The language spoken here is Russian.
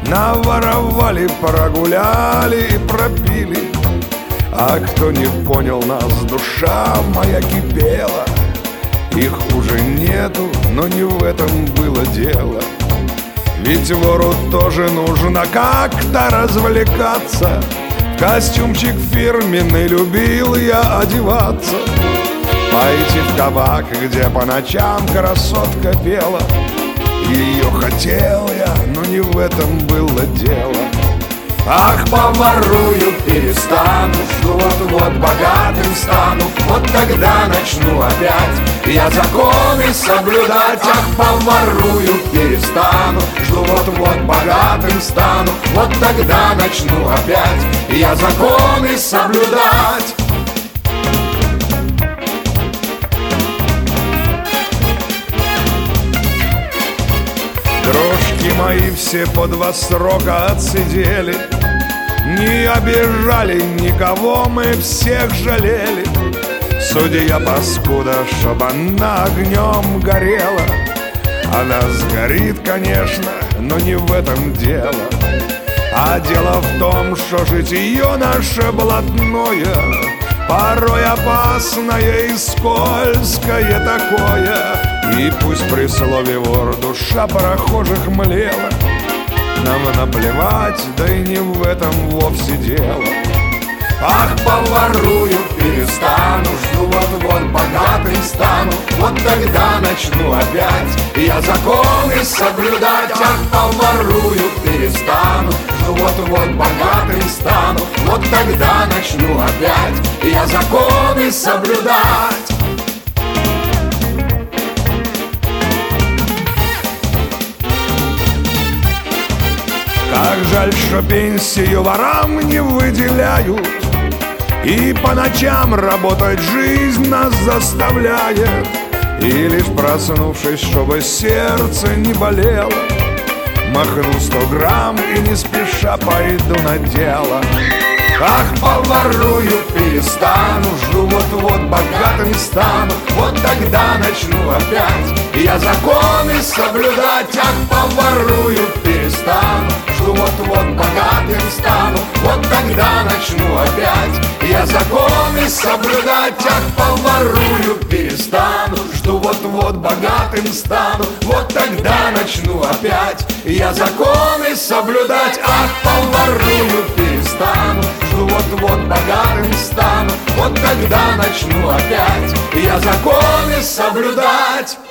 наворовали, прогуляли и пропили. А кто не понял нас, душа моя кипела. Их уже нету, но не в этом было дело. Ведь вору тоже нужно как-то развлекаться. В костюмчик фирменный любил я одеваться. Пойти в кабак, где по ночам красотка пела. Ее хотел я, но не в этом было дело. Ах, поворую, перестану, жду вот-вот богатым стану. Вот тогда начну опять я законы соблюдать. Ах, поворую, перестану, жду вот-вот богатым стану. Вот тогда начну опять я законы соблюдать. Дружки мои все по 2 срока отсидели. Не обижали никого, мы всех жалели. Судья паскуда, чтоб она огнем горела. Она сгорит, конечно, но не в этом дело. А дело в том, что житье наше блатное порой опасное и скользкое такое. И пусть при слове вор душа прохожих млела, нам наплевать, да и не в этом вовсе дело. Ах, поворую, перестану, жду вот-вот богатым стану. Вот тогда начну опять я законы соблюдать. Ах, поворую, перестану, жду вот-вот богатым стану. Вот тогда начну опять я законы соблюдать. Как жаль, что пенсию ворам не выделяют, и по ночам работать жизнь нас заставляет. И лишь проснувшись, чтобы сердце не болело, махну 100 грамм и не спеша пойду на дело. Ах, поворую, перестану, жду вот-вот богатым стану. Вот тогда начну опять я законы соблюдать. Ах, поворую, перестану, жду вот-вот богатым стану. Вот тогда начну опять я законы соблюдать. Ах, поворую, перестану, жду вот-вот богатым стану. Вот тогда начну опять я законы соблюдать. Ах, поворую, перестану, жду вот-вот богатым стану. Вот тогда начну опять я законы соблюдать.